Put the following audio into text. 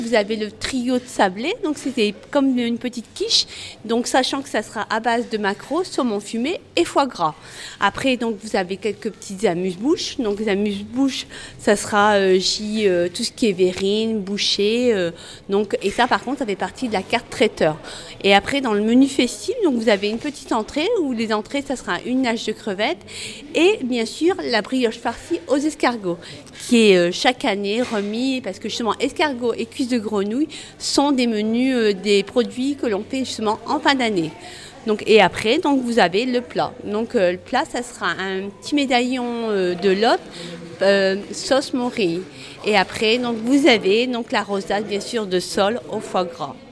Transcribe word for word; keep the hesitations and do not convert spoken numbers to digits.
Vous avez le trio de sablé, donc c'était comme une petite quiche, donc sachant que ça sera à base de maquereau, saumon fumé et foie gras. Après, donc vous avez quelques petites amuse-bouches, donc les amuse-bouches, ça sera euh, J, euh, tout ce qui est verrine, boucher, euh, donc et ça par contre, ça fait partie de la carte traiteur. Et après, dans le menu festif, donc vous avez une petite entrée où les entrées, ça sera une nage de crevettes et bien sûr la brioche farcie aux escargots, qui est euh, chaque année remis parce que justement escargots et cuisses de grenouille sont des menus, euh, des produits que l'on fait justement en fin d'année. Donc, et après, donc, vous avez le plat. Donc, euh, le plat, ça sera un petit médaillon euh, de lotte, euh, sauce morille. Et après, donc, vous avez donc, la rosade, bien sûr, de sole au foie gras.